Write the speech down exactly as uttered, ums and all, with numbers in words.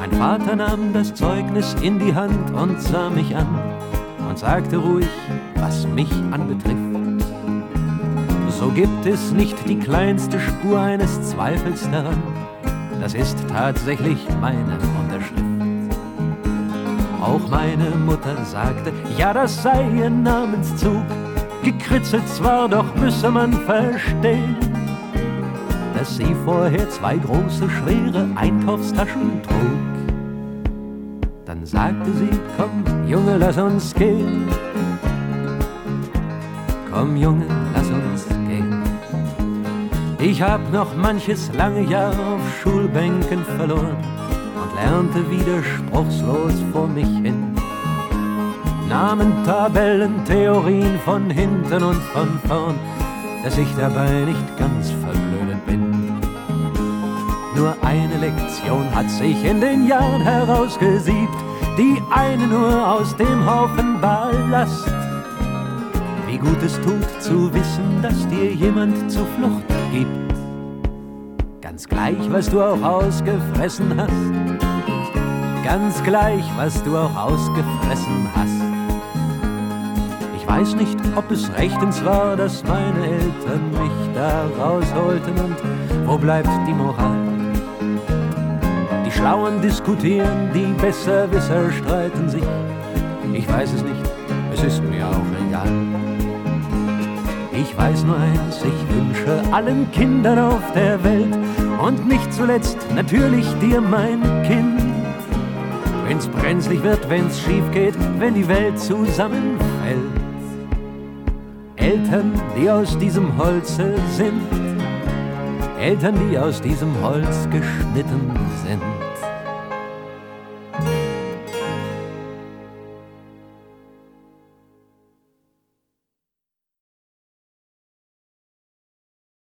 Mein Vater nahm das Zeugnis in die Hand und sah mich an und sagte ruhig, was mich anbetrifft: So gibt es nicht die kleinste Spur eines Zweifels daran, das ist tatsächlich meine Unterschrift. Auch meine Mutter sagte, ja, das sei ihr Namenszug. Gekritzelt zwar, doch müsse man verstehen, dass sie vorher zwei große, schwere Einkaufstaschen trug. Dann sagte sie, komm, Junge, lass uns gehen. Komm, Junge, lass uns gehen. Ich hab noch manches lange Jahr auf Schulbänken verloren und lernte widerspruchslos vor mich hin. Namen, Tabellen, Theorien von hinten und von vorn, dass ich dabei nicht ganz verblödet bin. Nur eine Lektion hat sich in den Jahren herausgesiebt, die eine nur aus dem Haufen Ballast. Wie gut es tut zu wissen, dass dir jemand Zuflucht gibt, ganz gleich, was du auch ausgefressen hast, ganz gleich, was du auch ausgefressen hast. Ich weiß nicht, ob es rechtens war, dass meine Eltern mich da rausholten, und wo bleibt die Moral? Die Schlauen diskutieren, die Besserwisser streiten sich. Ich weiß es nicht, es ist mir auch egal. Ich weiß nur eins, ich wünsche allen Kindern auf der Welt und nicht zuletzt natürlich dir, mein Kind, wenn's brenzlig wird, wenn's schief geht, wenn die Welt zusammenfällt, Eltern, die aus diesem Holze sind, Eltern, die aus diesem Holz geschnitten